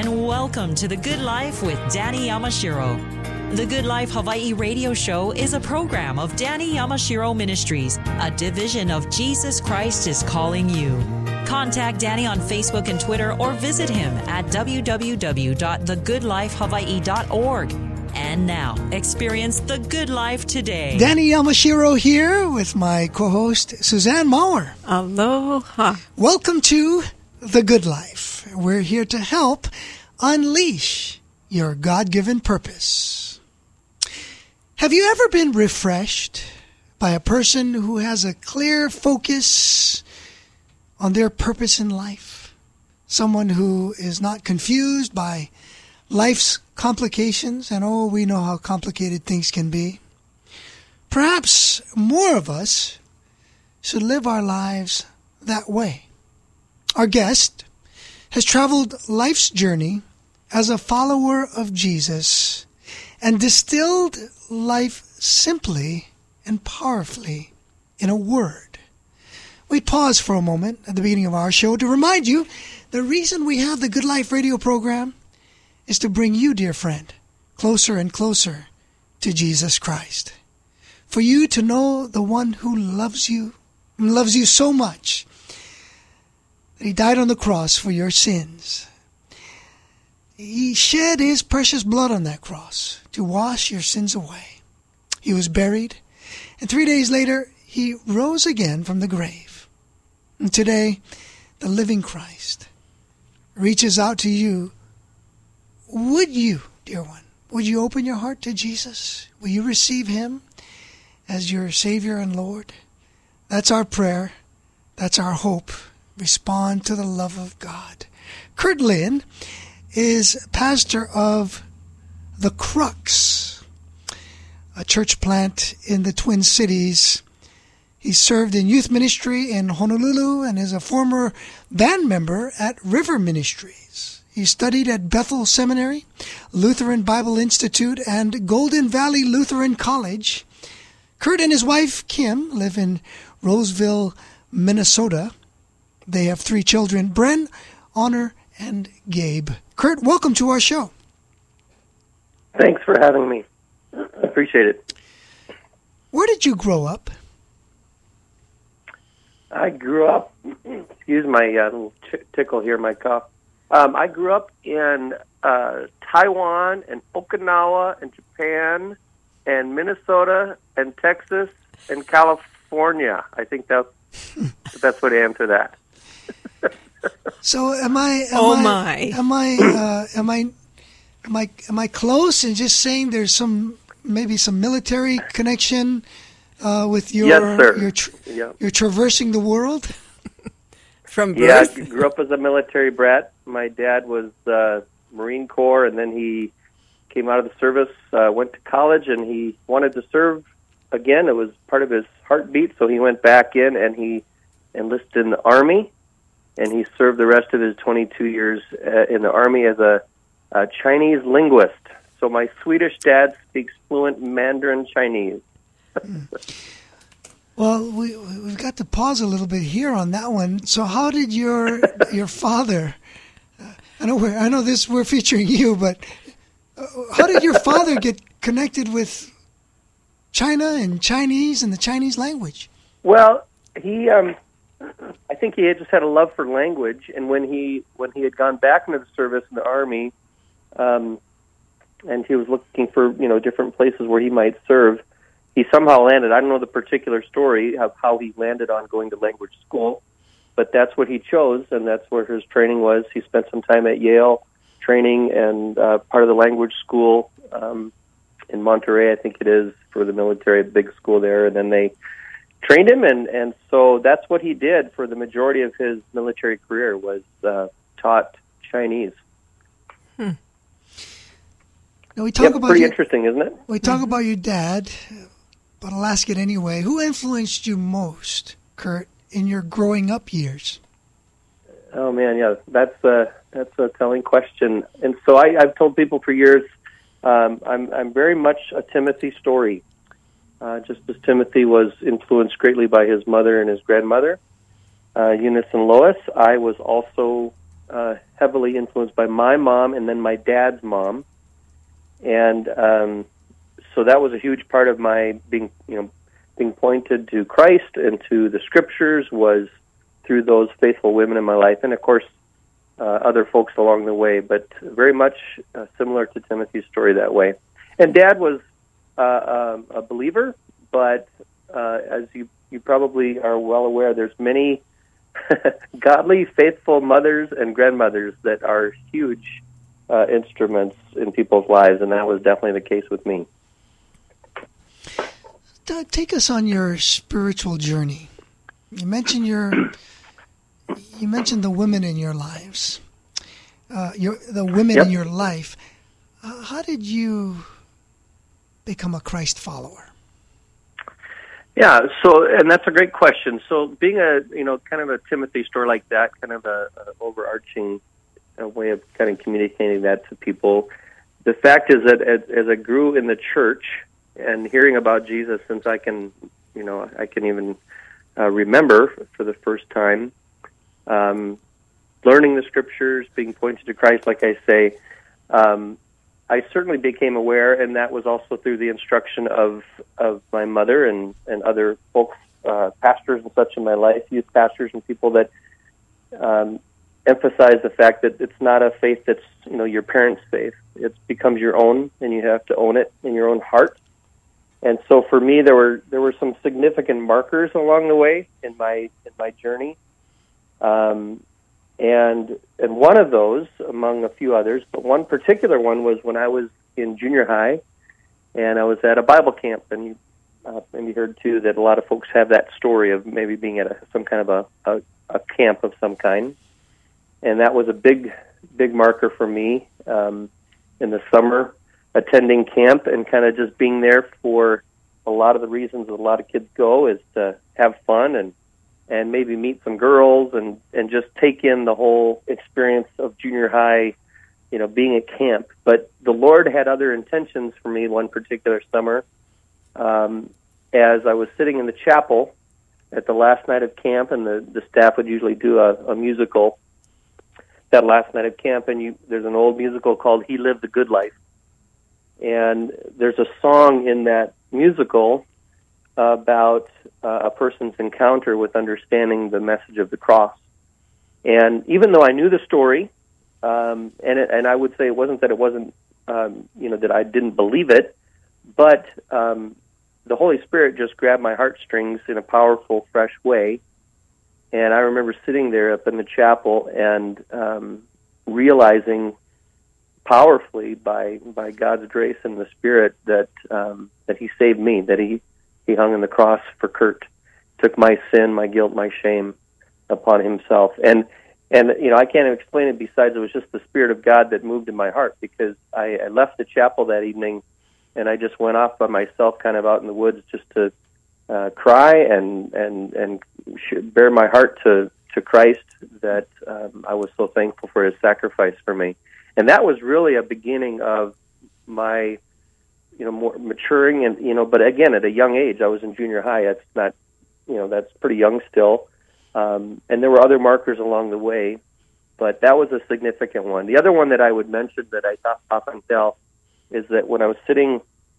and welcome to The Good Life with Danny Yamashiro. The Good Life Hawaii radio show is a program of Danny Yamashiro Ministries, a division of Jesus Christ is Calling You. Contact Danny on Facebook and Twitter or visit him at www.thegoodlifehawaii.org. And now, experience the good life today. Danny Yamashiro here with my co-host, Suzanne Maurer. Aloha. Welcome to The Good Life. We're here to help unleash your God-given purpose. Have you ever been refreshed by a person who has a clear focus on their purpose in life? Someone who is not confused by life's complications, and we know how complicated things can be. Perhaps more of us should live our lives that way. Our guest has traveled life's journey as a follower of Jesus and distilled life simply and powerfully in a word. We pause for a moment at the beginning of our show to remind you the reason we have the Good Life radio program is to bring you, dear friend, closer and closer to Jesus Christ. For you to know the one who loves you so much that he died on the cross for your sins. He shed his precious blood on that cross to wash your sins away. He was buried, and 3 days later, he rose again from the grave. And today, the living Christ reaches out to you. Would you, dear one, would you open your heart to Jesus? Will you receive him as your Savior and Lord? That's our prayer. That's our hope. Respond to the love of God. Kurt Lynn is pastor of The Crux, a church plant in the Twin Cities. He served in youth ministry in Honolulu and is a former band member at River Ministries. He studied at Bethel Seminary, Lutheran Bible Institute, and Golden Valley Lutheran College. Kurt and his wife, Kim, live in Roseville, Minnesota. They have 3 children, Bren, Honor, and Gabe. Kurt, welcome to our show. Thanks for having me. I appreciate it. Where did you grow up? I grew up, excuse my little tickle here, my cough. I grew up in Taiwan and Okinawa and Japan and Minnesota and Texas and California. I think that's the best way to answer that. So am I close in just saying there's maybe some military connection with your yes, sir. You're traversing the world? From birth? Yeah, I grew up as a military brat. My dad was Marine Corps, and then he came out of the service, went to college, and he wanted to serve again. It was part of his heartbeat, so he went back in and he enlisted in the Army, and he served the rest of his 22 years in the Army as a Chinese linguist. So my Swedish dad speaks fluent Mandarin Chinese. Well, we've got to pause a little bit here on that one. So how did your father, I know this we're featuring you, but how did your father get connected with China and Chinese and the Chinese language? Well, he I think he had just had a love for language, and when he had gone back into the service in the Army, and he was looking for different places where he might serve, he somehow landed. I don't know the particular story of how he landed on going to language school, but that's what he chose, and that's where his training was. He spent some time at Yale training and part of the language school in Monterey, I think it is, for the military, a big school there, and then they trained him, and so that's what he did for the majority of his military career, was taught Chinese. Now we talk about pretty interesting, isn't it? We talk about your dad, but I'll ask it anyway. Who influenced you most, Kurt, in your growing up years? Oh man, yeah, that's a telling question. And so I've told people for years, I'm very much a Timothy story. Just as Timothy was influenced greatly by his mother and his grandmother, Eunice and Lois, I was also heavily influenced by my mom and then my dad's mom, and so that was a huge part of my being pointed to Christ and to the Scriptures was through those faithful women in my life, and of course other folks along the way, but very much similar to Timothy's story that way. And Dad was a believer, but as you probably are well aware, there's many godly, faithful mothers and grandmothers that are huge instruments in people's lives, and that was definitely the case with me. Doug, take us on your spiritual journey. You mentioned the women in your lives, the women in your life. How did you become a Christ follower? Yeah, and that's a great question. So being kind of a Timothy story like that, kind of a overarching way of kind of communicating that to people, the fact is that as I grew in the church and hearing about Jesus since I can even remember for the first time, learning the Scriptures, being pointed to Christ, like I say, I certainly became aware, and that was also through the instruction of my mother and other folks, pastors and such in my life, youth pastors and people that emphasize the fact that it's not a faith that's your parents' faith. It becomes your own, and you have to own it in your own heart. And so for me, there were some significant markers along the way in my journey. And one of those, among a few others, but one particular one was when I was in junior high, and I was at a Bible camp, and you maybe heard too that a lot of folks have that story of maybe being at some kind of a camp of some kind, and that was a big marker for me in the summer, attending camp and kind of just being there for a lot of the reasons that a lot of kids go is to have fun and maybe meet some girls and just take in the whole experience of junior high, being at camp. But the Lord had other intentions for me one particular summer. As I was sitting in the chapel at the last night of camp, and the staff would usually do a musical that last night of camp, and there's an old musical called He Lived the Good Life. And there's a song in that musical about a person's encounter with understanding the message of the cross. And even though I knew the story, and I would say it wasn't that it wasn't, that I didn't believe it, but the Holy Spirit just grabbed my heartstrings in a powerful, fresh way. And I remember sitting there up in the chapel and realizing powerfully by God's grace and the Spirit that He saved me, that He hung on the cross for Kurt, took my sin, my guilt, my shame upon Himself. And I can't explain it besides it was just the Spirit of God that moved in my heart, because I left the chapel that evening and I just went off by myself kind of out in the woods just to cry and bear my heart to Christ, that I was so thankful for His sacrifice for me. And that was really a beginning of my, more maturing and, but again, at a young age, I was in junior high. That's not, that's pretty young still. And there were other markers along the way, but that was a significant one. The other one that I would mention that I often tell is that when I was sitting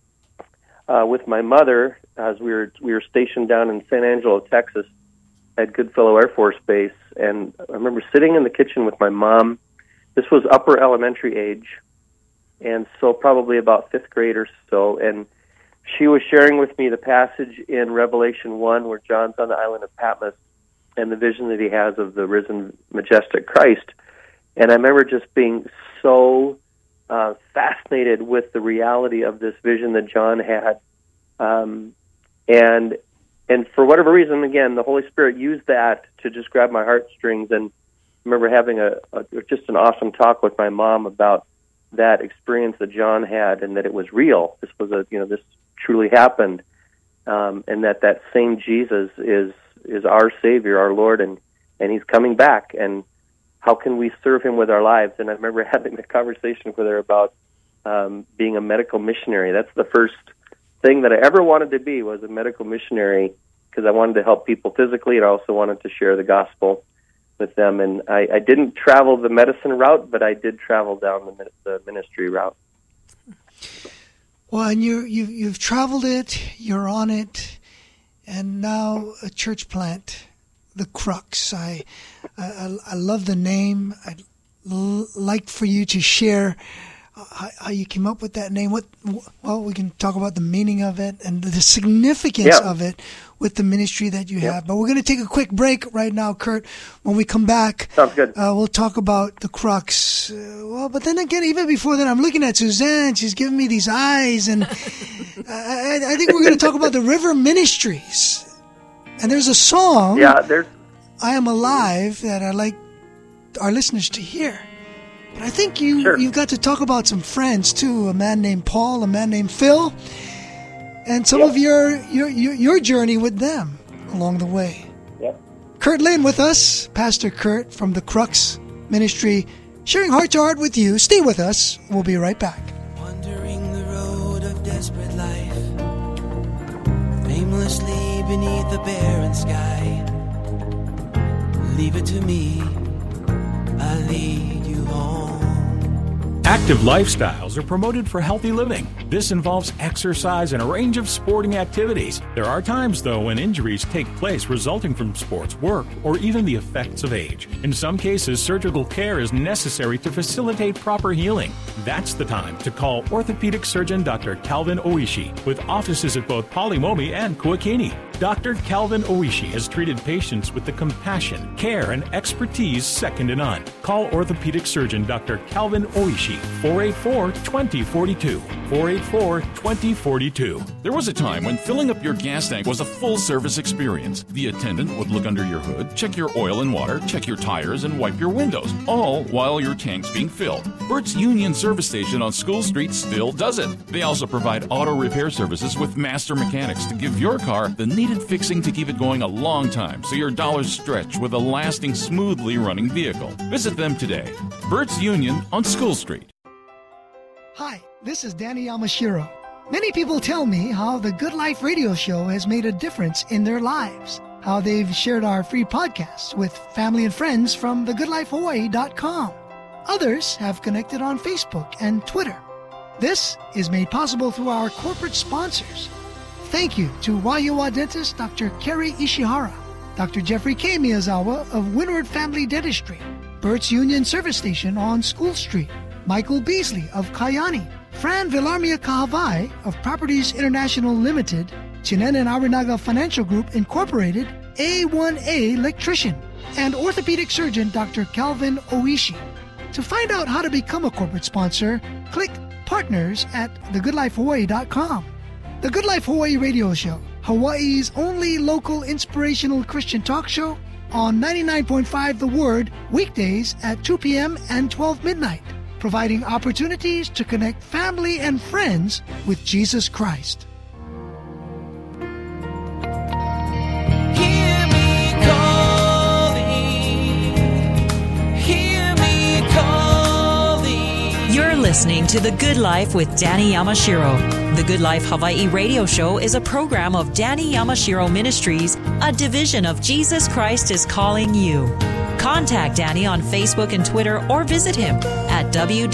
with my mother, as we were stationed down in San Angelo, Texas, at Goodfellow Air Force Base, and I remember sitting in the kitchen with my mom. This was upper elementary age, and so probably about fifth grade or so, and she was sharing with me the passage in Revelation 1 where John's on the island of Patmos and the vision that he has of the risen, majestic Christ. And I remember just being so fascinated with the reality of this vision that John had. And for whatever reason, again, the Holy Spirit used that to just grab my heartstrings. And I remember having just an awesome talk with my mom about that experience that John had, and that it was real. This was this truly happened, and that same Jesus is our Savior, our Lord, and He's coming back. And how can we serve Him with our lives? And I remember having a conversation with her about being a medical missionary. That's the first thing that I ever wanted to be, was a medical missionary, because I wanted to help people physically, and I also wanted to share the gospel with them. And I didn't travel the medicine route, but I did travel down the ministry route. Well, and you've traveled it, you're on it, and now a church plant, The Crux. I love the name. I'd like for you to share how you came up with that name. Well, we can talk about the meaning of it and the significance of it with the ministry that you have. But we're going to take a quick break right now, Kurt. When we come back, sounds good. We'll talk about The Crux. But then again, even before that, I'm looking at Suzanne. She's giving me these eyes, and I think we're going to talk about the River Ministries. And there's a song, I Am Alive, that I'd like our listeners to hear. But I think you've got to talk about some friends too. A man named Paul, a man named Phil, and some of your journey with them along the way. Yep. Kurt Lynn with us, Pastor Kurt from the Crux Ministry, sharing heart to heart with you. Stay with us. We'll be right back. Wandering the road of desperate life, aimlessly beneath the barren sky. Leave it to me, I'll lead you home. Active lifestyles are promoted for healthy living. This involves exercise and a range of sporting activities. There are times, though, when injuries take place resulting from sports, work, or even the effects of age. In some cases, surgical care is necessary to facilitate proper healing. That's the time to call orthopedic surgeon Dr. Calvin Oishi, with offices at both Polimomi and Kuakini. Dr. Calvin Oishi has treated patients with the compassion, care, and expertise second to none. Call orthopedic surgeon Dr. Calvin Oishi, 484-2042, 484-2042. There was a time when filling up your gas tank was a full-service experience. The attendant would look under your hood, check your oil and water, check your tires, and wipe your windows, all while your tank's being filled. Burt's Union Service Station on School Street still does it. They also provide auto repair services with master mechanics to give your car the needed fixing to keep it going a long time so your dollars stretch with a lasting, smoothly running vehicle. Visit them today. Burt's Union on School Street. Hi, this is Danny Yamashiro. Many people tell me how the Good Life radio show has made a difference in their lives, how they've shared our free podcasts with family and friends from thegoodlifehawaii.com. Others have connected on Facebook and Twitter. This is made possible through our corporate sponsors. Thank you to Wahiawa dentist Dr. Kerry Ishihara, Dr. Jeffrey K. Miyazawa of Windward Family Dentistry, Burt's Union Service Station on School Street, Michael Beasley of Kayani, Fran Villarmia Kahavai of Properties International Limited, Chinen and Arinaga Financial Group Incorporated, A1A Electrician, and orthopedic surgeon Dr. Calvin Oishi. To find out how to become a corporate sponsor, click Partners at thegoodlifehawaii.com. The Good Life Hawaii radio show, Hawaii's only local inspirational Christian talk show, on 99.5 The Word, weekdays at 2 p.m. and 12 midnight, providing opportunities to connect family and friends with Jesus Christ. Hear me calling. You're listening to The Good Life with Danny Yamashiro. The Good Life Hawaii radio show is a program of Danny Yamashiro Ministries, a division of Jesus Christ is Calling You. Contact Danny on Facebook and Twitter or visit him at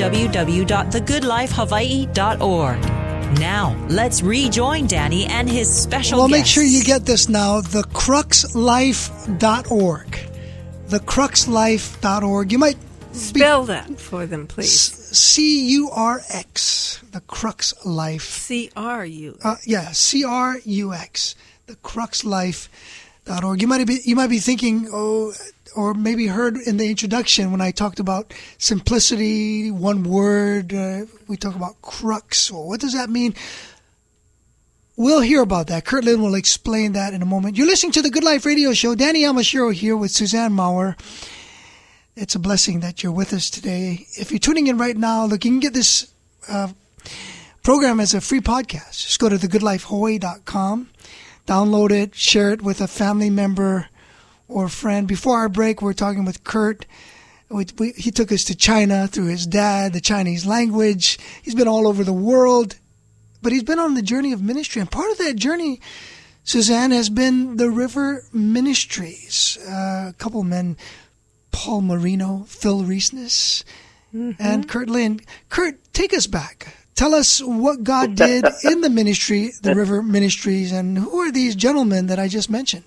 www.thegoodlifehawaii.org. Now, let's rejoin Danny and his special guest. Well, make sure you get this now, thecruxlife.org. Thecruxlife.org. You might spell that for them, please. C-U-R-X, The Crux Life. C-R-U. C-R-U-X, thecruxlife.org. You might be thinking, or maybe heard in the introduction when I talked about simplicity, one word, we talk about crux. Well, what does that mean? We'll hear about that. Kurt Lynn will explain that in a moment. You're listening to the Good Life Radio Show. Danny Yamashiro here with Suzanne Maurer. It's a blessing that you're with us today. If you're tuning in right now, look, you can get this program as a free podcast. Just go to thegoodlifehawaii.com, download it, share it with a family member or friend. Before our break, we're talking with Kurt. He took us to China through his dad, the Chinese language. He's been all over the world, but he's been on the journey of ministry. And part of that journey, Suzanne, has been the River Ministries. A couple men Paul Marino, Phil Reesness, and Kurt Lynn. Kurt, take us back. Tell us what God did in the ministry, the River Ministries, and who are these gentlemen that I just mentioned?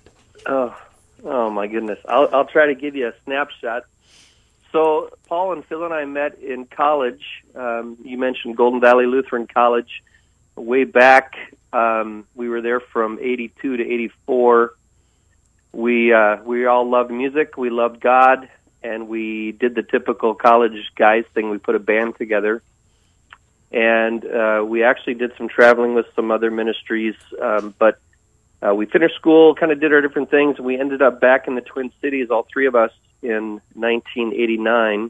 Oh my goodness. I'll try to give you a snapshot. So Paul and Phil and I met in college. You mentioned Golden Valley Lutheran College. Way back, we were there from 82 to 84. We all loved music. We loved God, and we did the typical college guys thing. We put a band together, and we actually did some traveling with some other ministries. But we finished school, kind of did our different things. We ended up back in the Twin Cities, all three of us, in 1989.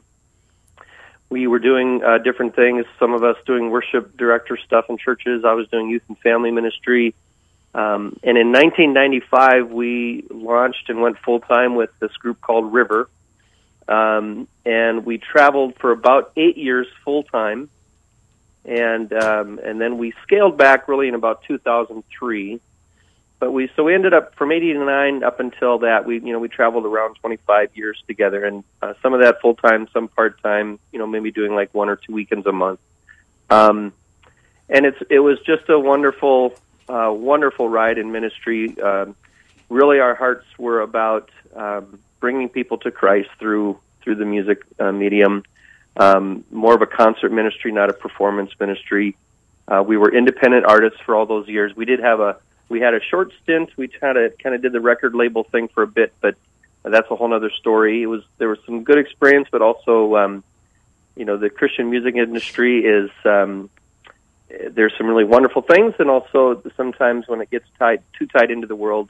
We were doing different things, some of us doing worship director stuff in churches. I was doing youth and family ministry. And in 1995, we launched and went full-time with this group called River. And we traveled for about 8 years full-time. And then we scaled back really in about 2003. But we ended up from 89 up until that. We traveled around 25 years together, and some of that full time, some part time. Maybe doing like 1 or 2 weekends a month. And it was just a wonderful ride in ministry. Really, our hearts were about bringing people to Christ through the music medium. More of a concert ministry, not a performance ministry. We were independent artists for all those years. We had a short stint. We kind of did the record label thing for a bit, but that's a whole other story. There was some good experience, but also, the Christian music industry is there's some really wonderful things, and also sometimes when it gets too tied into the world,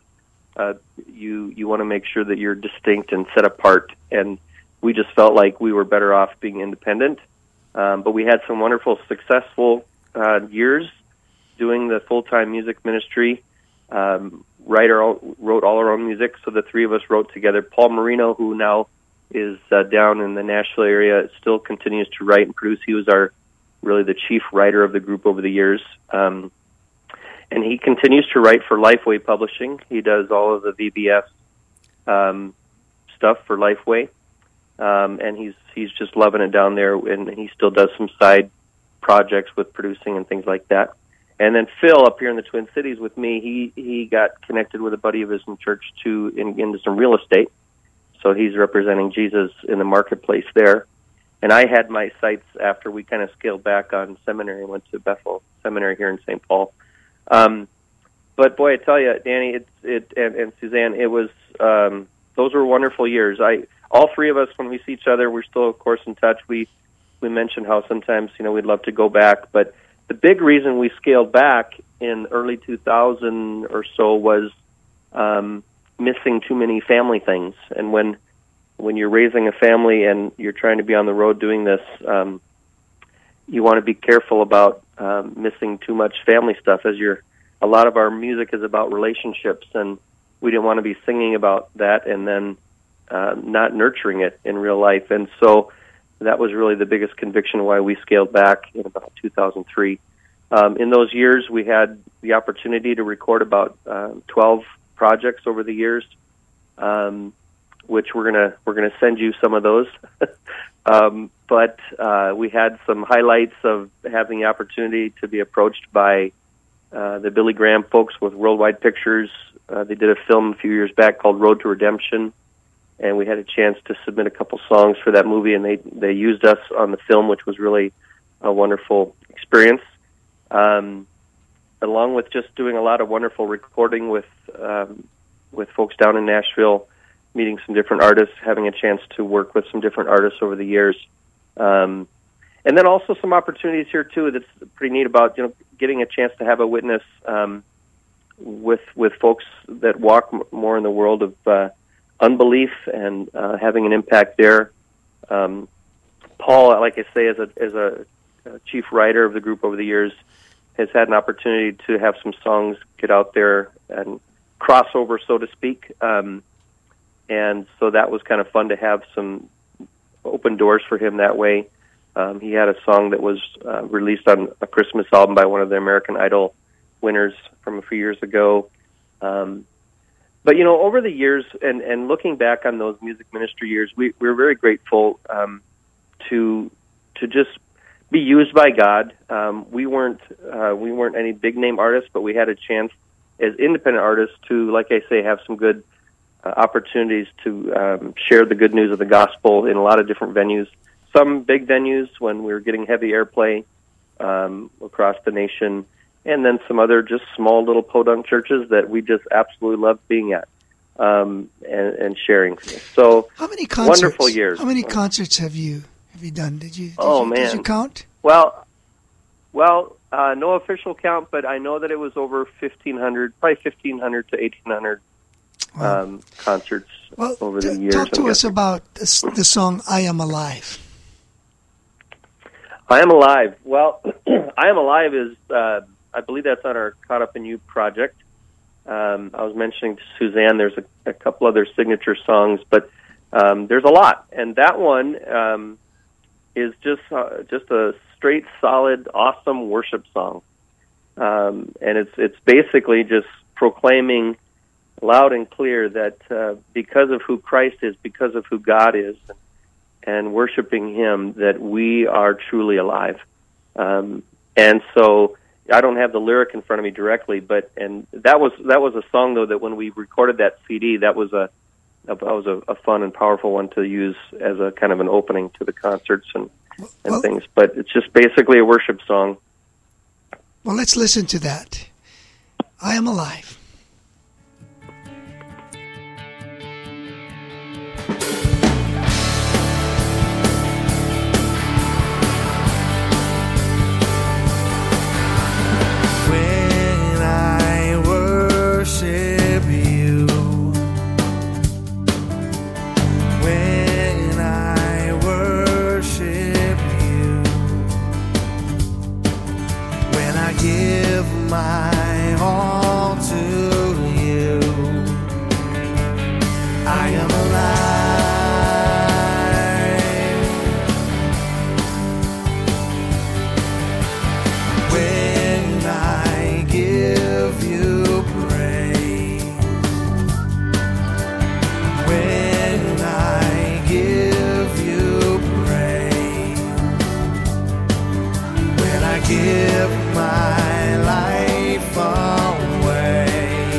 you want to make sure that you're distinct and set apart. And we just felt like we were better off being independent. But we had some wonderful, successful years doing the full-time music ministry. Wrote all our own music, so the three of us wrote together. Paul Marino, who now is down in the Nashville area, still continues to write and produce. He was really the chief writer of the group over the years. And he continues to write for Lifeway Publishing. He does all of the VBS stuff for Lifeway. And he's just loving it down there, and he still does some side projects with producing and things like that. And then Phil up here in the Twin Cities with me, he got connected with a buddy of his in church into some real estate. So he's representing Jesus in the marketplace there. And I had my sights after we kind of scaled back on seminary and went to Bethel Seminary here in St. Paul. But boy, I tell you, Danny, and Suzanne, it was those were wonderful years. All three of us, when we see each other, we're still, of course, in touch. We mentioned how sometimes we'd love to go back, but the big reason we scaled back in early 2000 or so was missing too many family things. And when you're raising a family and you're trying to be on the road doing this, you want to be careful about missing too much family stuff. A lot of our music is about relationships, and we didn't want to be singing about that and then not nurturing it in real life. And so that was really the biggest conviction why we scaled back in about 2003. In those years, we had the opportunity to record about 12 projects over the years, which we're gonna send you some of those. But we had some highlights of having the opportunity to be approached by the Billy Graham folks with Worldwide Pictures. They did a film a few years back called Road to Redemption, and we had a chance to submit a couple songs for that movie, and they used us on the film, which was really a wonderful experience. Along with just doing a lot of wonderful recording with folks down in Nashville, meeting some different artists, having a chance to work with some different artists over the years. And then also some opportunities here, too, that's pretty neat about, getting a chance to have a witness with folks that walk more in the world of unbelief and having an impact there. Paul, like I say, as a chief writer of the group over the years, has had an opportunity to have some songs get out there and crossover, so to speak. And so that was kind of fun to have some open doors for him that way. He had a song that was released on a Christmas album by one of the American Idol winners from a few years ago. But, you know, over the years, and looking back on those music ministry years, we're very grateful to just be used by God. We weren't any big name artists, but we had a chance as independent artists to, like I say, have some good opportunities to share the good news of the gospel in a lot of different venues. Some big venues when we were getting heavy airplay across the nation, and then some other just small little podunk churches that we just absolutely loved being at and sharing. So how many concerts? Wonderful years. How many concerts have you done? Did you count? Well, no official count, but I know that it was over 1,500, probably 1,500 to 1,800 concerts over the years. Talk to us about the song "I Am Alive." I Am Alive. Well, I Am Alive is, I believe that's on our Caught Up in You project. I was mentioning to Suzanne, there's a couple other signature songs, but there's a lot. And that one is just a straight, solid, awesome worship song. And it's basically just proclaiming loud and clear that because of who Christ is, because of who God is, and worshiping Him, that we are truly alive. And so I don't have the lyric in front of me directly, but that was a song though that when we recorded that CD, that was a fun and powerful one to use as a kind of an opening to the concerts and things. But it's just basically a worship song. Well, let's listen to that. I Am Alive. Give my life away.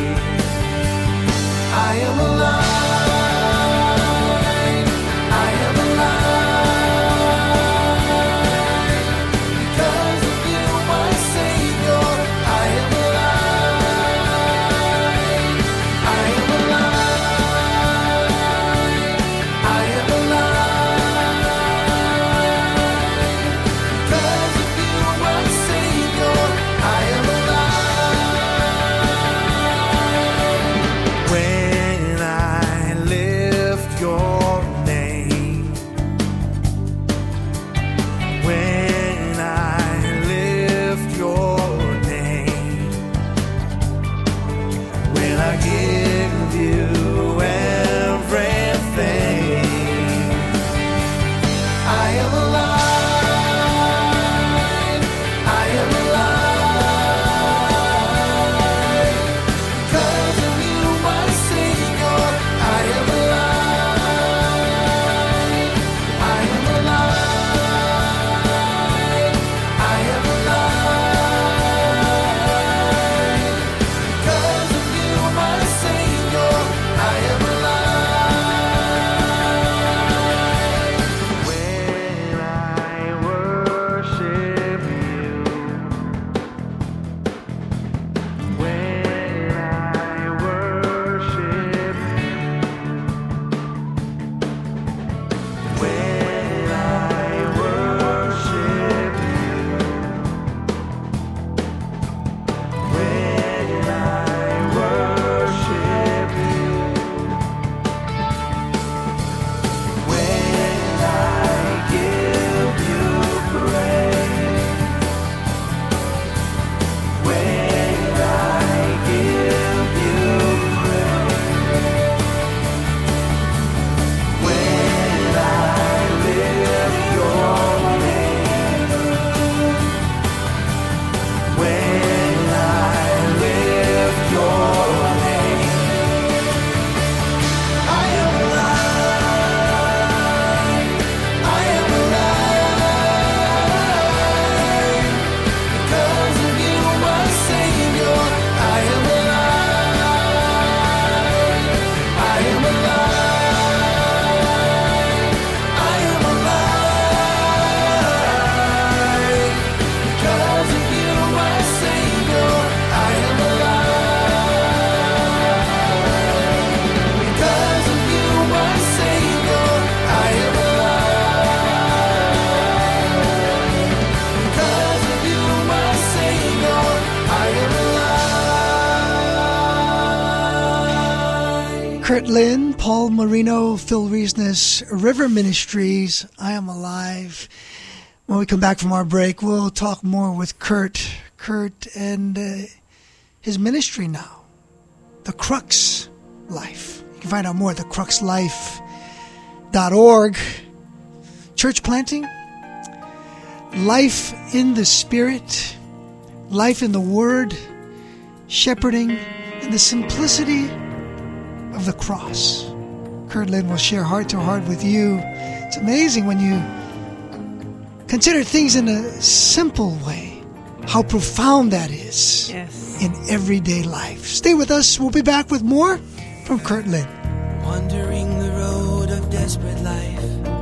Kurt Lynn, Paul Marino, Phil Reesness, River Ministries, I Am Alive. When we come back from our break, we'll talk more with Kurt and his ministry now, The Crux Life. You can find out more at thecruxlife.org. Church planting, life in the Spirit, life in the Word, shepherding, and the simplicity of the cross. Kurt Lynn will share heart to heart with you. It's amazing when you consider things in a simple way, how profound that is in everyday life. Stay with us. We'll be back with more from Kurt Lynn. Wandering the road of desperate life,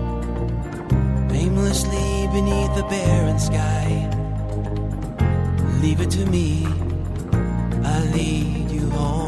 aimlessly beneath the barren sky. Leave it to me, I'll lead you home.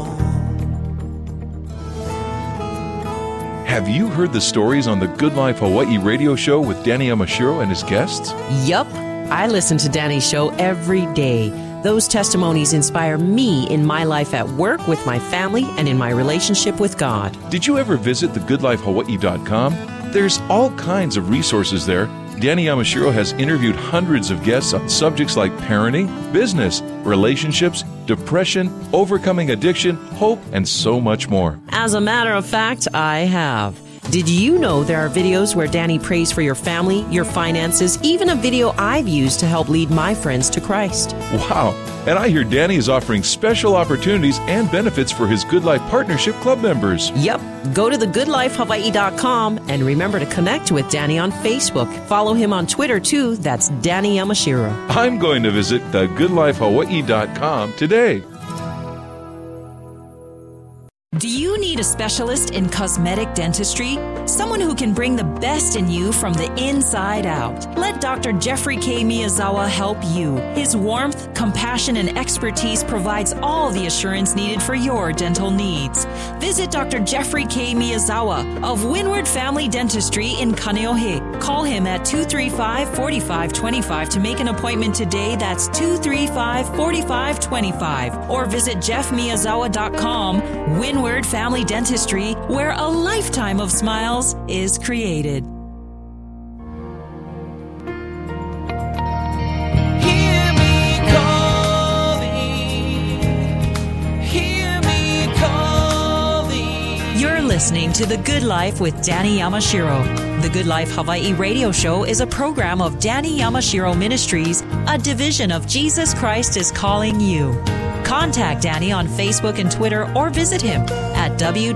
Have you heard the stories on the Good Life Hawaii radio show with Danny Yamashiro and his guests? Yup. I listen to Danny's show every day. Those testimonies inspire me in my life at work, with my family, and in my relationship with God. Did you ever visit thegoodlifehawaii.com? There's all kinds of resources there. Danny Yamashiro has interviewed hundreds of guests on subjects like parenting, business, relationships, depression, overcoming addiction, hope, and so much more. As a matter of fact, I have. Did you know there are videos where Danny prays for your family, your finances, even a video I've used to help lead my friends to Christ? Wow. And I hear Danny is offering special opportunities and benefits for his Good Life Partnership Club members. Yep. Go to thegoodlifehawaii.com and remember to connect with Danny on Facebook. Follow him on Twitter, too. That's Danny Yamashiro. I'm going to visit thegoodlifehawaii.com today. Do you need a specialist in cosmetic dentistry? Someone who can bring the best in you from the inside out. Let Dr. Jeffrey K. Miyazawa help you. His warmth, compassion, and expertise provides all the assurance needed for your dental needs. Visit Dr. Jeffrey K. Miyazawa of Windward Family Dentistry in Kaneohe. Call him at 235-4525 to make an appointment today. That's 235-4525. Or visit jeffmiyazawa.com. Windward Family Dentistry, where a lifetime of smiles is created. Hear me calling, hear me calling. You're listening to The Good Life with Danny Yamashiro. The Good Life Hawaii radio show is a program of Danny Yamashiro Ministries, a division of Jesus Christ is Calling You. Contact Danny on Facebook and Twitter, or visit him at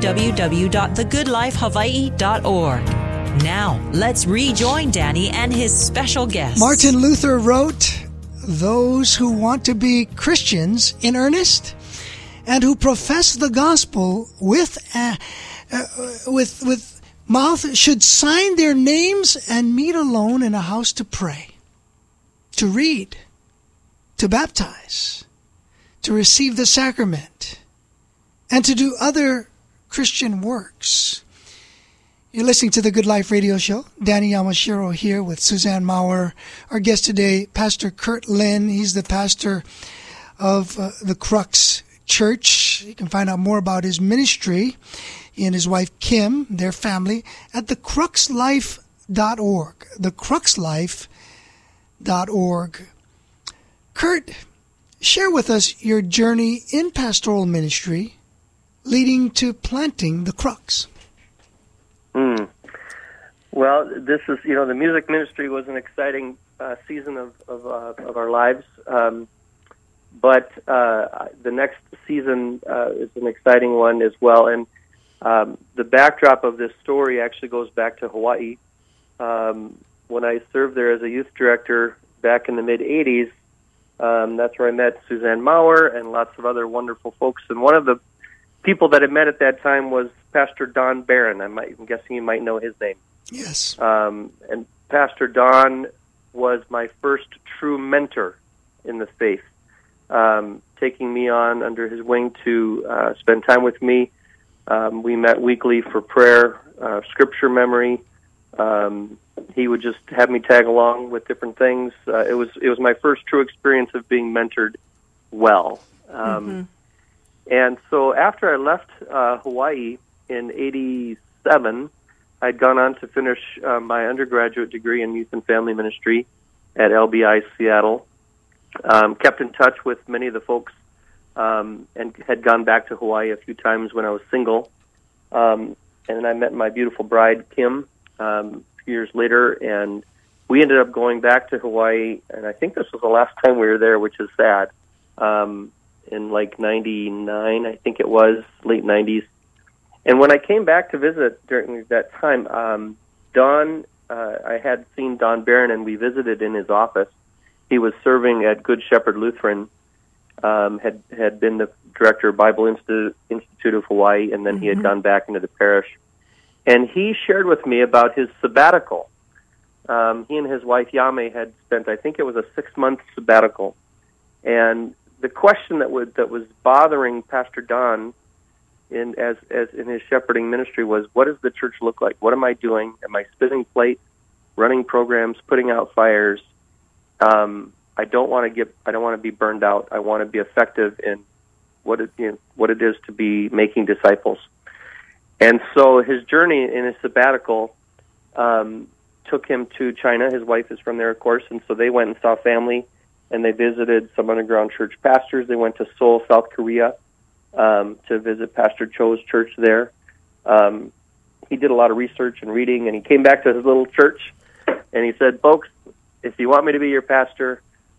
www.thegoodlifehawaii.org. Now, let's rejoin Danny and his special guest. Martin Luther wrote, "Those who want to be Christians in earnest and who profess the gospel with mouth should sign their names and meet alone in a house to pray, to read, to baptize, to receive the sacrament, and to do other Christian works." You're listening to the Good Life Radio Show. Danny Yamashiro here with Suzanne Maurer. Our guest today, Pastor Kurt Lynn. He's the pastor of the Crux Church. You can find out more about his ministry, he and his wife Kim, their family, at thecruxlife.org. Thecruxlife.org. Kurt, share with us your journey in pastoral ministry leading to planting the Crux. Well, this is, the music ministry was an exciting season of our lives, but the next season is an exciting one as well. And the backdrop of this story actually goes back to Hawaii. When I served there as a youth director back in the mid-'80s, that's where I met Suzanne Maurer and lots of other wonderful folks. And one of the people that I met at that time was Pastor Don Barron. I'm guessing you might know his name. Yes. And Pastor Don was my first true mentor in the faith, taking me on under his wing to spend time with me. We met weekly for prayer, scripture memory. He would just have me tag along with different things. It was my first true experience of being mentored well. And so after I left Hawaii, in '87, I'd gone on to finish my undergraduate degree in youth and family ministry at LBI Seattle. Kept in touch with many of the folks and had gone back to Hawaii a few times when I was single. And I met my beautiful bride, Kim, a few years later, and we ended up going back to Hawaii, and I think this was the last time we were there, which is sad, in like 99, I think it was, late 90s. And when I came back to visit during that time, I had seen Don Barron, and we visited in his office. He was serving at Good Shepherd Lutheran, had been the director of Bible Institute of Hawaii, and then he had gone back into the parish. And he shared with me about his sabbatical. He and his wife, Yame, had spent, I think it was a 6-month sabbatical. And the question that was bothering Pastor Don in his shepherding ministry was, what does the church look like? What am I doing? Am I spinning plates, running programs, putting out fires? I don't want to be burned out. I want to be effective in what it is to be making disciples. And so his journey in his sabbatical took him to China. His wife is from there, of course, and so they went and saw family, and they visited some underground church pastors. They went to Seoul, South Korea, to visit Pastor Cho's church there. He did a lot of research and reading, and he came back to his little church, and he said, folks, if you want me to be your pastor,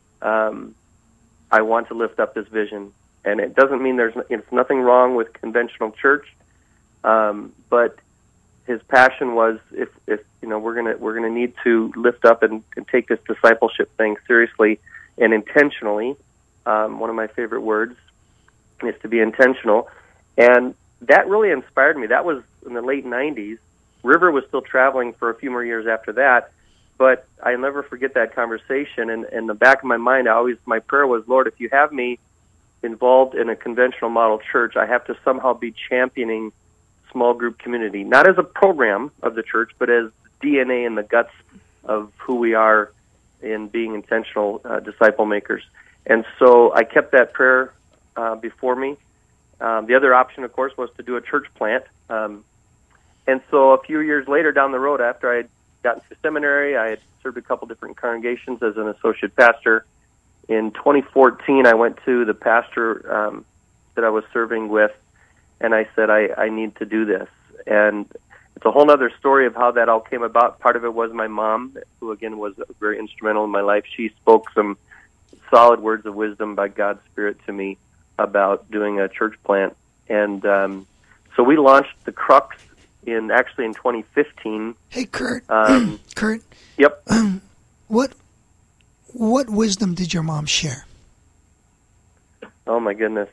I want to lift up this vision. And it doesn't mean there's nothing wrong with conventional church, but his passion was, if we're gonna need to lift up and take this discipleship thing seriously and intentionally. One of my favorite words is to be intentional, and that really inspired me. That was in the late 90s. River was still traveling for a few more years after that, but I'll never forget that conversation. And in the back of my mind, my prayer was, Lord, if you have me involved in a conventional model church, I have to somehow be championing small group community, not as a program of the church, but as DNA and the guts of who we are in being intentional disciple makers. And so I kept that prayer before me. The other option, of course, was to do a church plant. And so a few years later down the road, after I had gotten to seminary, I had served a couple different congregations as an associate pastor. In 2014, I went to the pastor that I was serving with, and I said, I need to do this. And it's a whole other story of how that all came about. Part of it was my mom, who, again, was very instrumental in my life. She spoke some solid words of wisdom by God's Spirit to me about doing a church plant. And so we launched the Crux in 2015. Hey, Kurt. Kurt. Yep. What wisdom did your mom share? Oh, my goodness.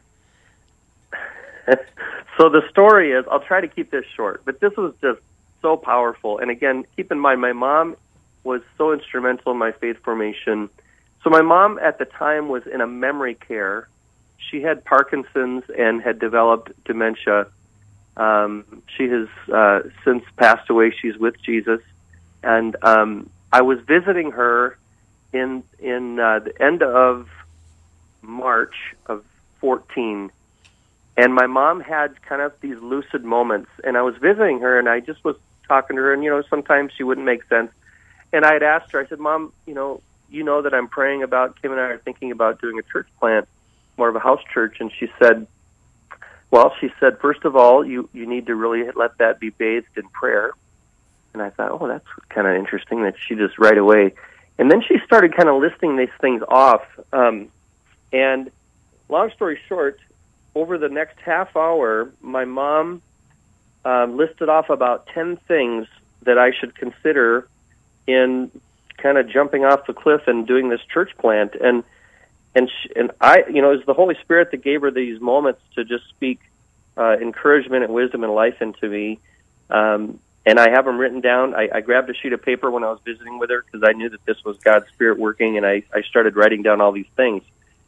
So the story is, I'll try to keep this short, but this was just so powerful. And again, keep in mind, my mom was so instrumental in my faith formation. So my mom at the time was in a memory care. She had Parkinson's and had developed dementia. She has since passed away. She's with Jesus. And I was visiting her in the end of March of 14, and my mom had kind of these lucid moments, and I was visiting her, and I just was talking to her, and sometimes she wouldn't make sense, and I had asked her, I said, Mom, you know that I'm praying about, Kim and I are thinking about doing a church plant, more of a house church, and she said, first of all, you need to really let that be bathed in prayer. And I thought, that's kind of interesting that she just right away. And then she started kind of listing these things off. And long story short, over the next half hour, my mom listed off about 10 things that I should consider in kind of jumping off the cliff and doing this church plant. And I, it was the Holy Spirit that gave her these moments to just speak encouragement and wisdom and life into me. And I have them written down. I grabbed a sheet of paper when I was visiting with her because I knew that this was God's Spirit working, and I started writing down all these things.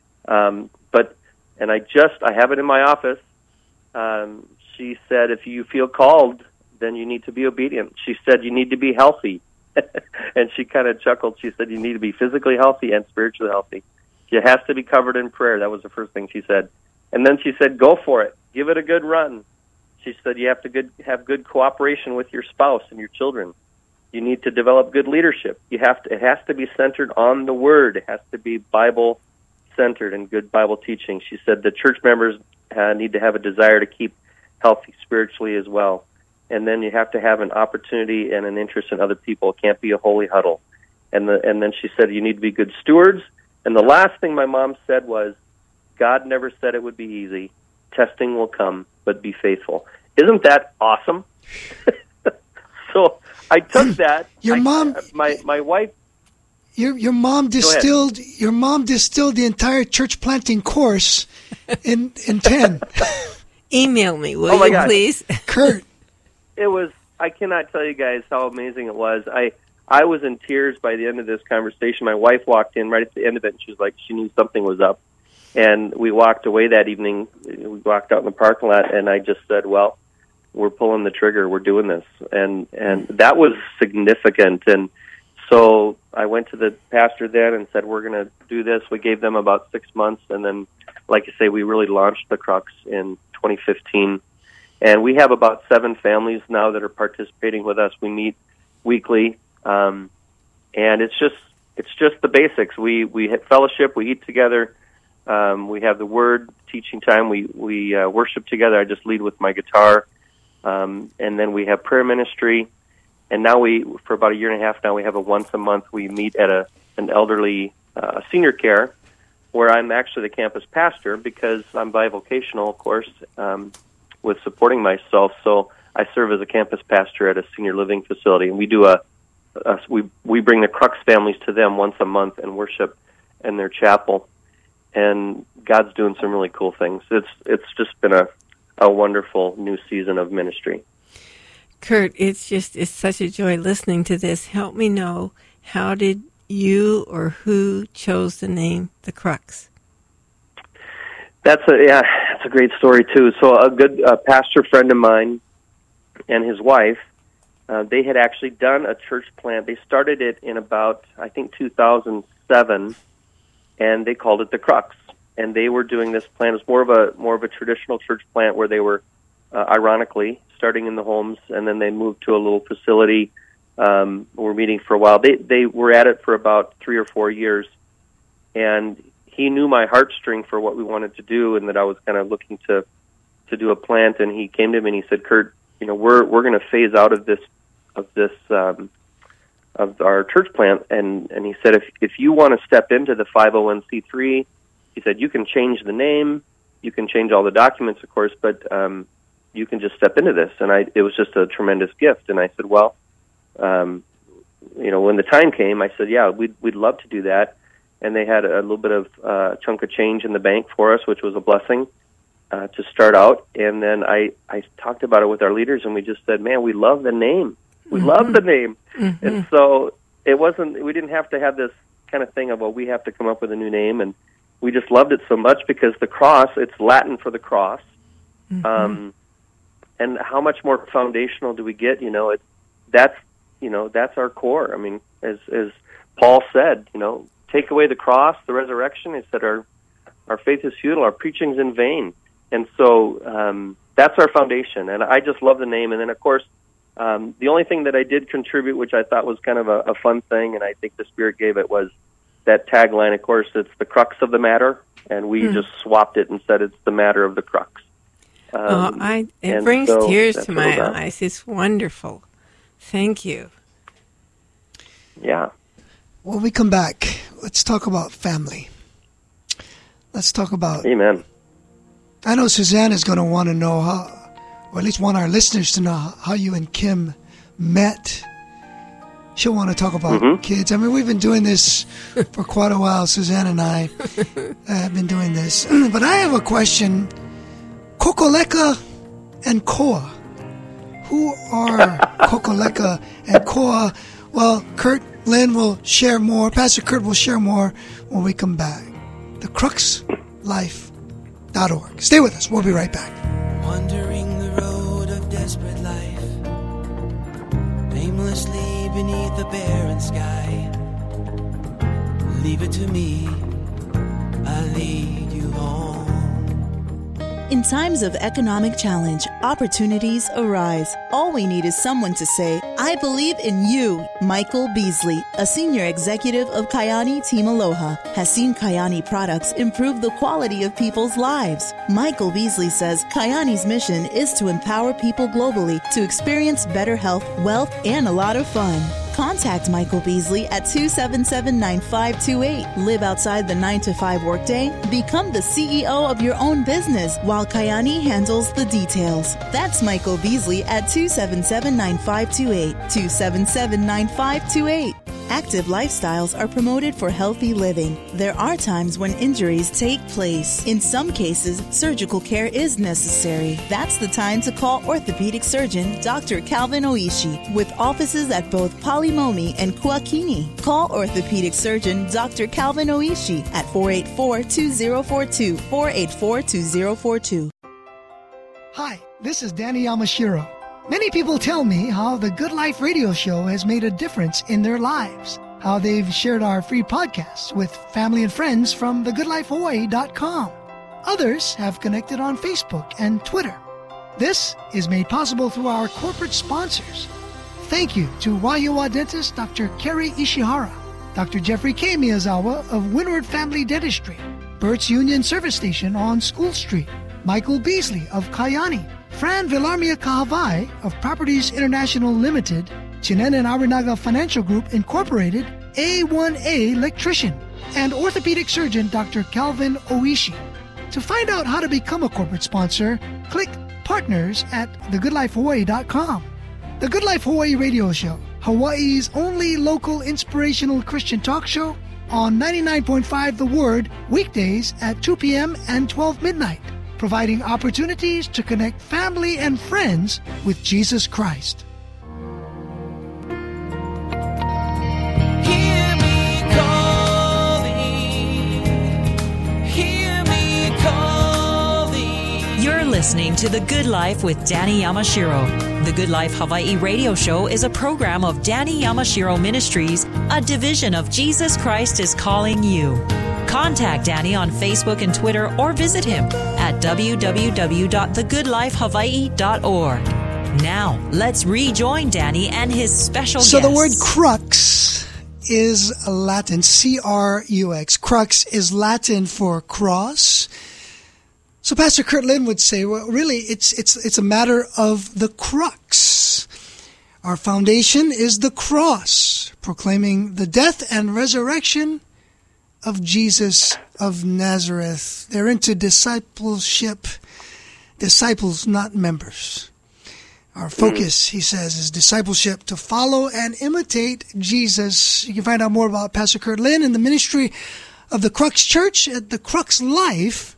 I have it in my office. She said, if you feel called, then you need to be obedient. She said, you need to be healthy. And she kind of chuckled. She said, you need to be physically healthy and spiritually healthy. It has to be covered in prayer. That was the first thing she said. And then she said, go for it. Give it a good run. She said you have to have good cooperation with your spouse and your children. You need to develop good leadership. It has to be centered on the Word. It has to be Bible-centered and good Bible teaching. She said the church members need to have a desire to keep healthy spiritually as well. And then you have to have an opportunity and an interest in other people. It can't be a holy huddle. And then she said you need to be good stewards. And the last thing my mom said was, God never said it would be easy. Testing will come, but be faithful. Isn't that awesome? So I took that. Your mom, my wife. Your mom distilled the entire church planting course in 10. Email me, will you, please? Kurt. It was, I cannot tell you guys how amazing it was. I was in tears by the end of this conversation. My wife walked in right at the end of it, and she was like, she knew something was up. And we walked away that evening. We walked out in the parking lot, and I just said, well, we're pulling the trigger. We're doing this. And that was significant. And so I went to the pastor then and said, we're going to do this. We gave them about 6 months. And then, like I say, we really launched the Crux in 2015. And we have about 7 families now that are participating with us. We meet weekly. And it's just the basics. We hit fellowship. We eat together. We have the Word teaching time. We worship together. I just lead with my guitar. And then we have prayer ministry. And now for about a year and a half now, we have a once a month. We meet at an elderly senior care where I'm actually the campus pastor because I'm bivocational, of course, with supporting myself. So I serve as a campus pastor at a senior living facility. And we do we bring the Crux families to them once a month and worship in their chapel. And God's doing some really cool things. It's just been a wonderful new season of ministry. Kurt, it's such a joy listening to this. Help me know, how did you or who chose the name The Crux? That's a great story too. So a good pastor friend of mine and his wife, they had actually done a church plant. They started it in about, I think, 2007. And they called it the Crux, and they were doing this plant. It was more of a traditional church plant where they were, ironically, starting in the homes, and then they moved to a little facility. Were meeting for a while. They were at it for about 3 or 4 years, and he knew my heartstring for what we wanted to do, and that I was kind of looking to do a plant. And he came to me and he said, "Kurt, we're going to phase out of this." Of our church plant, and he said, if you want to step into the 501c3, he said, you can change the name, you can change all the documents, of course, but you can just step into this. And it was just a tremendous gift. And I said, well, when the time came, I said, yeah, we'd love to do that. And they had a little bit of chunk of change in the bank for us, which was a blessing to start out. And then I talked about it with our leaders, and we just said, man, we love the name. We love the name. Mm-hmm. And so we didn't have to have this kind of thing of, well, we have to come up with a new name. And we just loved it so much because the cross, it's Latin for the cross. Mm-hmm. And how much more foundational do we get? That's our core. I mean, as Paul said, take away the cross, the resurrection. He said our faith is futile, our preaching's in vain. And so that's our foundation. And I just love the name. And then, of course, the only thing that I did contribute, which I thought was kind of a fun thing, and I think the Spirit gave it, was that tagline. Of course, it's the crux of the matter, and we just swapped it and said it's the matter of the crux. It brings tears to my eyes. It's wonderful. Thank you. Yeah. When we come back, let's talk about family. Let's talk about... Amen. I know Suzanne is going to want to know how, or at least want our listeners to know how you and Kim met. She'll want to talk about kids. I mean, we've been doing this for quite a while. Suzanne and I have been doing this. But I have a question. Kokoleka and Koa. Who are Kokoleka and Koa? Well, Kurt Lynn will share more. Pastor Kurt will share more when we come back. TheCruxLife.org. Stay with us. We'll be right back. Wandering the road of desperate life, aimlessly beneath the barren sky. Leave it to me, I'll lead you home. In times of economic challenge, opportunities arise. All we need is someone to say, I believe in you. Michael Beasley, a senior executive of Kyani Team Aloha, has seen Kyani products improve the quality of people's lives. Michael Beasley says Kyani's mission is to empower people globally to experience better health, wealth, and a lot of fun. Contact Michael Beasley at 277-9528. Live outside the 9-to-5 workday. Become the CEO of your own business while Kyani handles the details. That's Michael Beasley at 277-9528. 277-9528. Active lifestyles are promoted for healthy living. There are times when injuries take place. In some cases, surgical care is necessary. That's the time to call orthopedic surgeon Dr. Calvin Oishi with offices at both Palimomi and Kuakini. Call orthopedic surgeon Dr. Calvin Oishi at 484-2042, 484-2042. Hi, this is Danny Yamashiro. Many people tell me how the Good Life radio show has made a difference in their lives, how they've shared our free podcasts with family and friends from thegoodlifehawaii.com. Others have connected on Facebook and Twitter. This is made possible through our corporate sponsors. Thank you to Waiua dentist Dr. Kerry Ishihara, Dr. Jeffrey K. Miyazawa of Windward Family Dentistry, Burt's Union Service Station on School Street, Michael Beasley of Kyani, Fran Villarmia Kahavai of Properties International Limited, Chinen and Arinaga Financial Group Incorporated, A1A Electrician, and orthopedic surgeon Dr. Calvin Oishi. To find out how to become a corporate sponsor, click Partners at thegoodlifehawaii.com. The Good Life Hawaii Radio Show, Hawaii's only local inspirational Christian talk show on 99.5 The Word, weekdays at 2 p.m. and 12 midnight. Providing opportunities to connect family and friends with Jesus Christ. Hear me calling, hear me calling. You're listening to The Good Life with Danny Yamashiro. The Good Life Hawaii radio show is a program of Danny Yamashiro Ministries, a division of Jesus Christ is Calling You. Contact Danny on Facebook and Twitter or visit him at www.thegoodlifehawaii.org. Now, let's rejoin Danny and his special guest. So the word crux is Latin, C-R-U-X. Crux is Latin for cross. So Pastor Kurt Lin would say, well, really, it's a matter of the crux. Our foundation is the cross, proclaiming the death and resurrection of Jesus of Nazareth. They're into discipleship. Disciples, not members. Our focus, he says, is discipleship to follow and imitate Jesus. You can find out more about Pastor Kurt Lin and the ministry of the Crux Church at thecruxlife.org.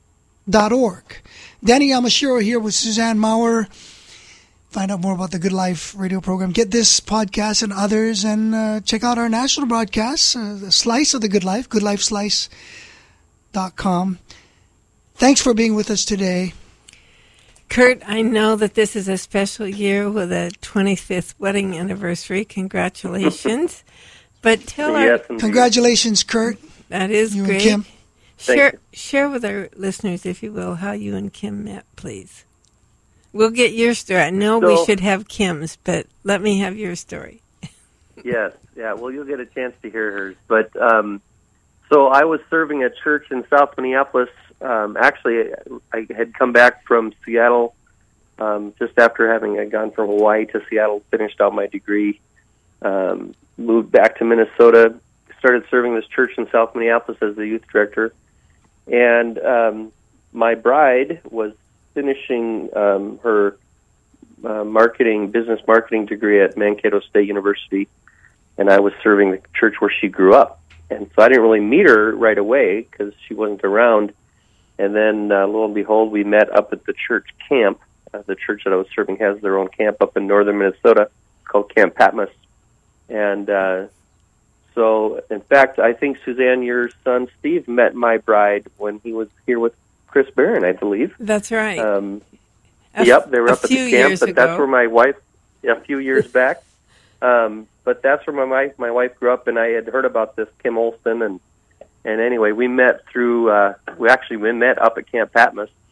Danny Yamashiro here with Suzanne Maurer. Find out more about the Good Life radio program. Get this podcast and others, and check out our national broadcasts, the Slice of the Good Life, goodlifeslice.com. Thanks for being with us today. Kurt, I know that this is a special year with a 25th wedding anniversary. Congratulations. But tell our... Congratulations, Kurt. That is you great. And Kim. Share with our listeners, if you will, how you and Kim met, please. We'll get your story. I know we should have Kim's, but let me have your story. Yes, yeah. Well, you'll get a chance to hear hers. But so I was serving a church in South Minneapolis. Actually, I had come back from Seattle just after having gone from Hawaii to Seattle, finished out my degree, moved back to Minnesota, started serving this church in South Minneapolis as the youth director. And my bride was finishing her business marketing degree at Mankato State University, and I was serving the church where she grew up. And so I didn't really meet her right away because she wasn't around. And then, lo and behold, we met up at the church camp. The church that I was serving has their own camp up in northern Minnesota called Camp Patmos. And so, in fact, I think, Suzanne, your son Steve met my bride when he was here with Chris Barron, I believe. That's right. Yep, they were up at the camp, but ago. That's where my wife, a few years back, but that's where my wife grew up, and I had heard about this Kim Olson, and anyway, we met through, we met up at Camp Patmos,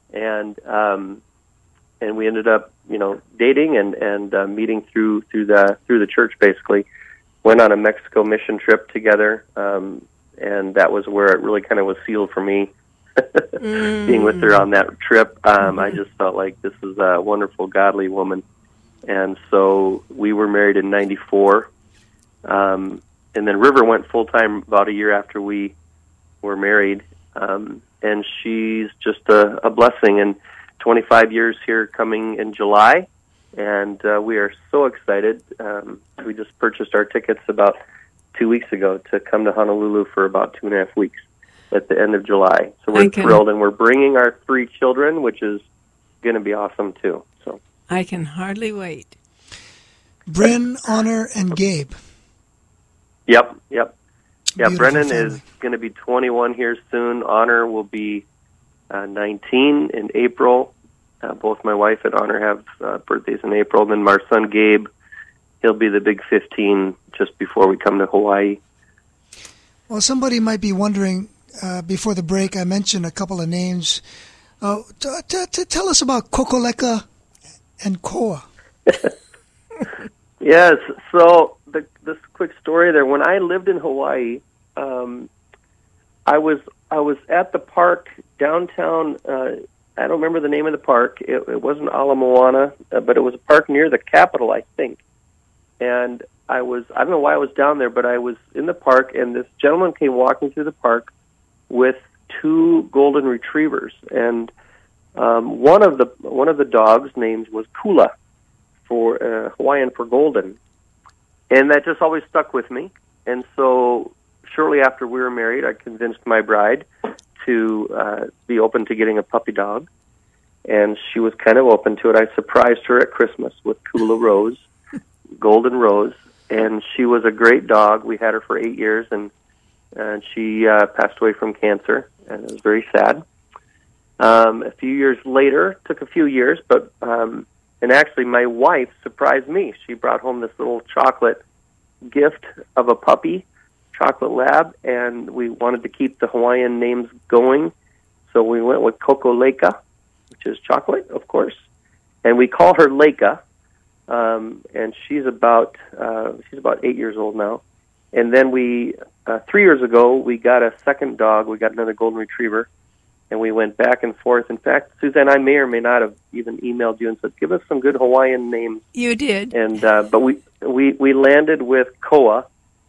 and we ended up, dating and meeting through the church. Basically, went on a Mexico mission trip together, and that was where it really kind of was sealed for me. Being with her on that trip, I just felt like this is a wonderful, godly woman, and so we were married in '94, and then River went full time about a year after we were married, and she's just a blessing. And 25 years here coming in July, and we are so excited. We just purchased our tickets about 2 weeks ago to come to Honolulu for about 2.5 weeks at the end of July. So we're thrilled, and we're bringing our 3 children, which is going to be awesome too. So I can hardly wait. Bryn, Honor, and Gabe. Yep. Yeah, Beautiful Brennan family. is going to be 21 here soon. Honor will be 19 in April. Both my wife and Honor have birthdays in April. Then our son Gabe, he'll be the big 15 just before we come to Hawaii. Well, somebody might be wondering, before the break, I mentioned a couple of names. Tell us about Kokoleka and Koa. Yes, so this quick story there. When I lived in Hawaii, I was at the park downtown. I don't remember the name of the park. It wasn't Ala Moana, but it was a park near the Capitol, I think. And I don't know why I was down there, but I was in the park, and this gentleman came walking through the park with 2 golden retrievers, and one of the dogs' names was Kula, for Hawaiian for golden, and that just always stuck with me. And so shortly after we were married, I convinced my bride to be open to getting a puppy dog, and she was kind of open to it. I surprised her at Christmas with Kula Rose, Golden Rose, and she was a great dog. We had her for 8 years, and she passed away from cancer, and it was very sad. A few years later, took a few years, but and actually my wife surprised me. She brought home this little chocolate gift of a puppy, chocolate lab, and we wanted to keep the Hawaiian names going, so we went with Kokoleka, which is chocolate, of course, and we call her Leica, and she's about 8 years old now. And then 3 years ago, we got a second dog. We got another golden retriever, and we went back and forth. In fact, Suzanne, I may or may not have even emailed you and said, "Give us some good Hawaiian names." You did, and but we landed with Koa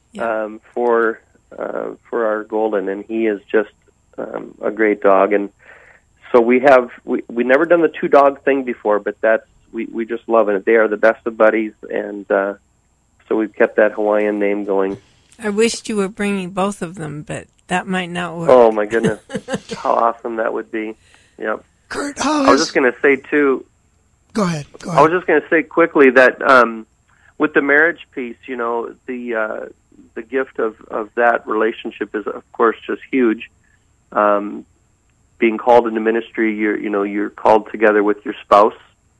for our golden, and he is just a great dog. And so we never done the 2-dog thing before, but we just love it. They are the best of buddies, and so we've kept that Hawaiian name going. I wished you were bringing both of them, but that might not work. Oh, my goodness. How awesome that would be. Yep. Kurt, I was just going to say, too. Go ahead. I was just going to say quickly that with the marriage piece, the gift of that relationship is, of course, just huge. Being called into ministry, you're called together with your spouse.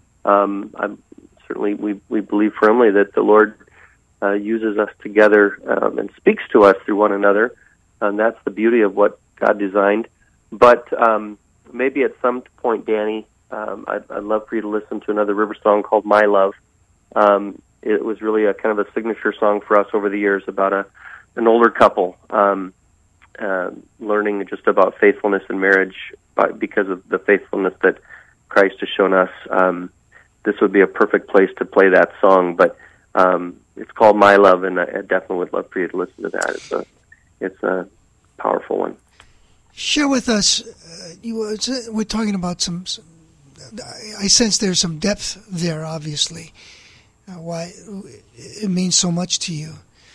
We believe firmly that the Lord uses us together and speaks to us through one another, and that's the beauty of what God designed. But maybe at some point, Danny, I'd love for you to listen to another River song called "My Love." It was really a kind of a signature song for us over the years about an older couple learning just about faithfulness in marriage because of the faithfulness that Christ has shown us. This would be a perfect place to play that song, but it's called "My Love," and I definitely would love for you to listen to that. It's a powerful one. Share with us, we're talking about some, I sense there's some depth there, obviously, why it means so much to you.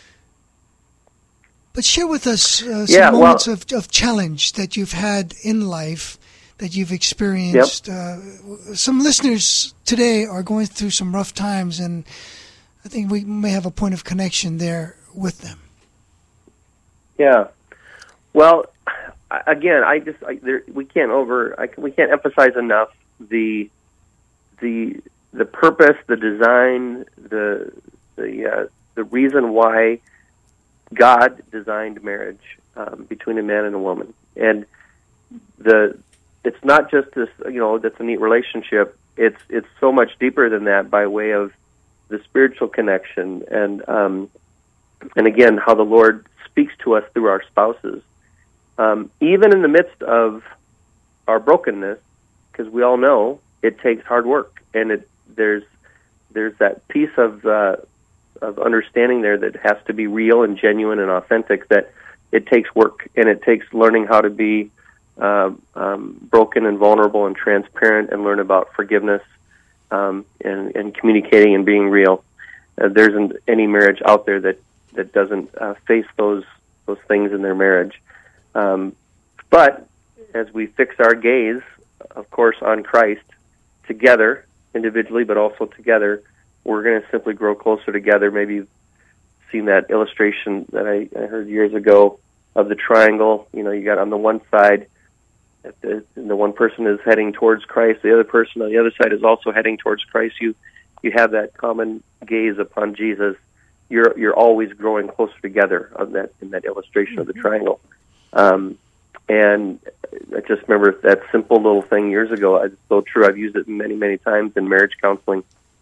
But share with us some moments of challenge that you've had in life, that you've experienced. Yep. Some listeners today are going through some rough times, and I think we may have a point of connection there with them. Yeah. Well, again, we can't emphasize enough the purpose, the design, the reason why God designed marriage between a man and a woman, and the it's not just this, that's a neat relationship. It's so much deeper than that by way of the spiritual connection and again, how the Lord speaks to us through our spouses. Even in the midst of our brokenness, because we all know it takes hard work, and there's that piece of understanding there that has to be real and genuine and authentic, that it takes work, and it takes learning how to be broken and vulnerable and transparent, and learn about forgiveness and communicating and being real. There isn't any marriage out there that doesn't face those things in their marriage. But as we fix our gaze, of course, on Christ, together, individually, but also together, we're going to simply grow closer together. Maybe you've seen that illustration that I heard years ago of the triangle. You got on the one side, the one person is heading towards Christ. The other person on the other side is also heading towards Christ. You have that common gaze upon Jesus. You're always growing closer together in that illustration of the triangle. And I just remember that simple little thing years ago. It's so true. I've used it many, many times in marriage counseling.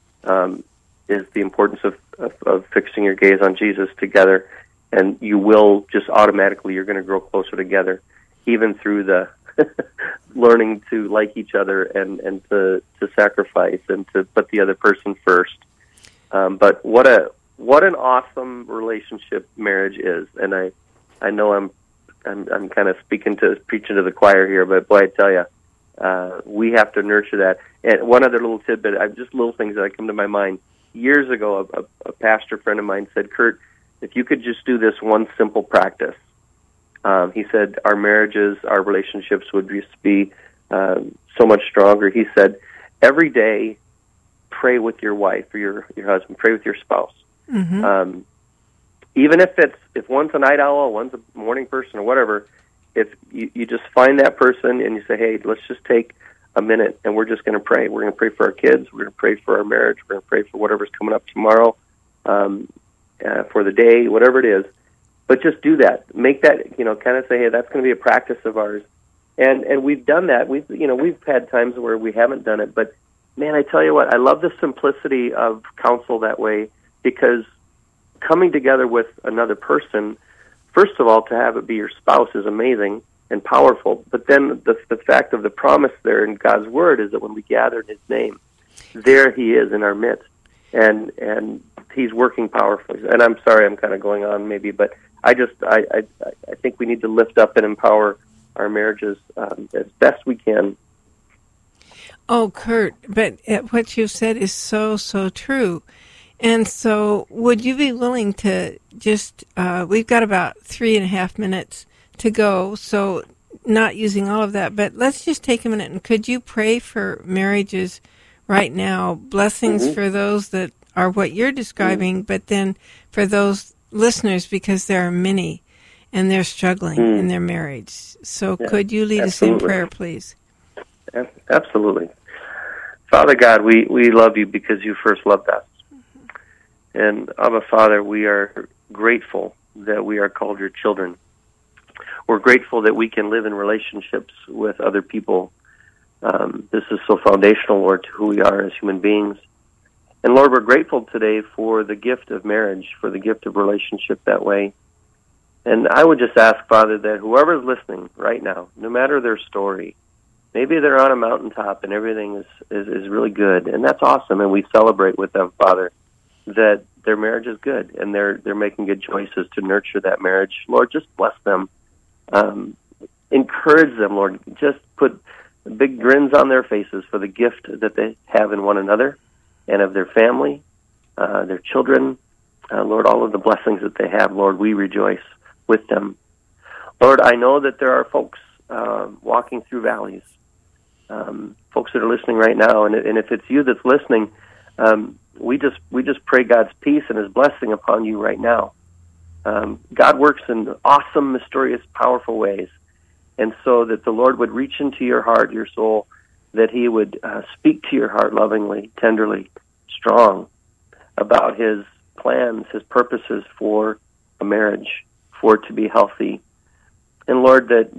Is the importance of fixing your gaze on Jesus together, and you will just automatically, you're going to grow closer together, even through the learning to like each other and to sacrifice and to put the other person first. But what an awesome relationship marriage is, and I know I'm kind of preaching to the choir here, but boy, I tell you, we have to nurture that. And one other little tidbit, just little things that come to my mind. Years ago, a pastor friend of mine said, "Kurt, if you could just do this one simple practice," he said, "our marriages, our relationships would just be so much stronger." He said, "Every day, pray with your wife or your husband, pray with your spouse." Mm-hmm. Even if one's a night owl, one's a morning person, or whatever, if you just find that person and you say, "Hey, let's just take a minute and we're just going to pray. We're going to pray for our kids. We're going to pray for our marriage. We're going to pray for whatever's coming up tomorrow, for the day, whatever it is." But just do that. Make that, kind of say, "Hey, that's going to be a practice of ours." And we've done that. We've had times where we haven't done it. But man, I tell you what, I love the simplicity of counsel that way, because coming together with another person, first of all, to have it be your spouse is amazing and powerful. But then the fact of the promise there in God's Word is that when we gather in His name, there He is in our midst, and He's working powerfully. And I'm sorry, I'm kind of going on maybe, but I think we need to lift up and empower our marriages as best we can. Oh, Kurt, but what you said is so, so true. And so would you be willing to just, we've got about 3.5 minutes to go, so not using all of that, but let's just take a minute, and could you pray for marriages right now, blessings for those that are what you're describing, but then for those listeners, because there are many, and they're struggling in their marriage. So could you lead us in prayer, please? Absolutely. Father God, we love you because you first loved us. And Abba, Father, we are grateful that we are called your children. We're grateful that we can live in relationships with other people. This is so foundational, Lord, to who we are as human beings. And Lord, we're grateful today for the gift of marriage, for the gift of relationship that way. And I would just ask, Father, that whoever's listening right now, no matter their story, maybe they're on a mountaintop and everything is really good, and that's awesome, and we celebrate with them, Father, that their marriage is good, and they're making good choices to nurture that marriage. Lord, just bless them. Encourage them, Lord. Just put big grins on their faces for the gift that they have in one another and of their family, their children. Lord, all of the blessings that they have, Lord, we rejoice with them. Lord, I know that there are folks walking through valleys, folks that are listening right now, and if it's you that's listening, we just pray God's peace and His blessing upon you right now. God works in awesome, mysterious, powerful ways, and so that the Lord would reach into your heart, your soul, that He would speak to your heart lovingly, tenderly, strong, about His plans, His purposes for a marriage, for it to be healthy. And Lord, that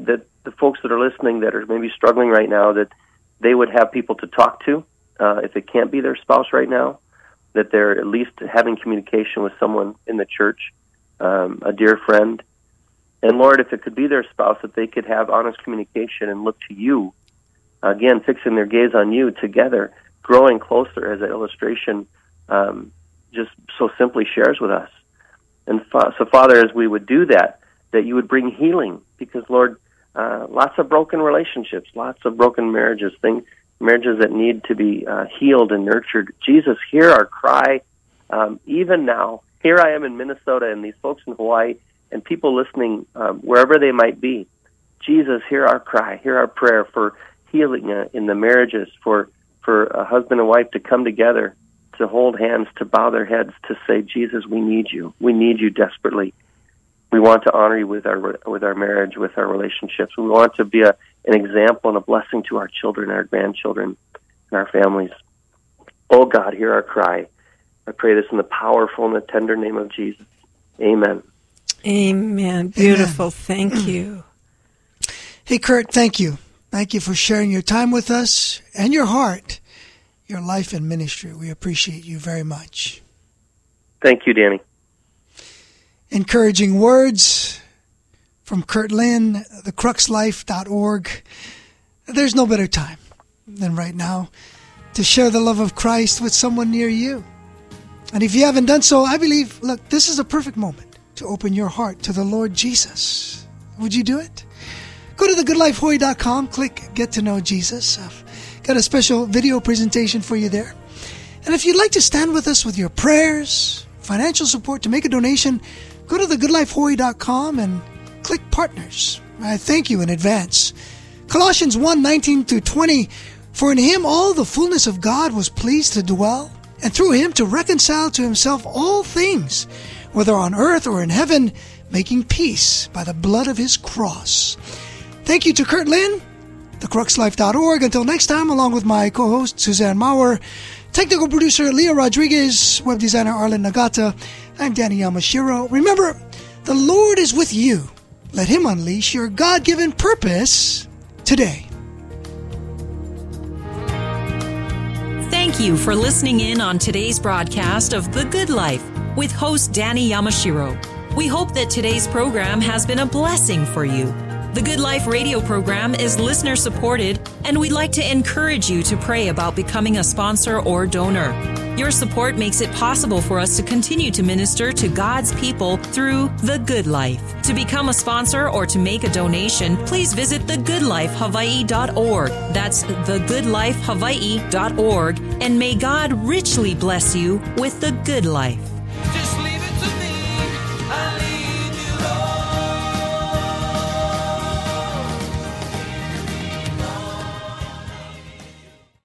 the folks that are listening that are maybe struggling right now, that they would have people to talk to if it can't be their spouse right now, that they're at least having communication with someone in the church, a dear friend. And Lord, if it could be their spouse, that they could have honest communication and look to you, again, fixing their gaze on you together, growing closer, as that illustration just so simply shares with us. And so, Father, as we would do that, that you would bring healing, because, Lord, lots of broken relationships, lots of broken marriages, marriages that need to be healed and nurtured. Jesus, hear our cry. Even now, here I am in Minnesota, and these folks in Hawaii, and people listening wherever they might be. Jesus, hear our cry, hear our prayer for healing in the marriages, for a husband and wife to come together, to hold hands, to bow their heads, to say, Jesus, we need you. We need you desperately. We want to honor you with our marriage, with our relationships. We want to be an example and a blessing to our children, our grandchildren, and our families. Oh, God, hear our cry. I pray this in the powerful and the tender name of Jesus. Amen. Amen. Beautiful. Amen. Thank you. Hey, Kurt, thank you. Thank you for sharing your time with us and your heart, your life and ministry. We appreciate you very much. Thank you, Danny. Encouraging words from Kurt Lynn, thecruxlife.org. There's no better time than right now to share the love of Christ with someone near you. And if you haven't done so, I believe, look, this is a perfect moment to open your heart to the Lord Jesus. Would you do it? Go to thegoodlifehawaii.com, click Get to Know Jesus. I've got a special video presentation for you there. And if you'd like to stand with us with your prayers, financial support, to make a donation, go to thegoodlifehawaii.com and click Partners. I thank you in advance. Colossians 1:19-20, for in him all the fullness of God was pleased to dwell, and through him to reconcile to himself all things, whether on earth or in heaven, making peace by the blood of his cross. Thank you to Kurt Lynn, thecruxlife.org. Until next time, along with my co-host Suzanne Maurer, technical producer Leah Rodriguez, web designer Arlen Nagata, I'm Danny Yamashiro. Remember, the Lord is with you. Let him unleash your God-given purpose today. Thank you for listening in on today's broadcast of The Good Life with host Danny Yamashiro. We hope that today's program has been a blessing for you. The Good Life radio program is listener supported, and we'd like to encourage you to pray about becoming a sponsor or donor. Your support makes it possible for us to continue to minister to God's people through The Good Life. To become a sponsor or to make a donation, please visit thegoodlifehawaii.org. That's thegoodlifehawaii.org, and may God richly bless you with the good life.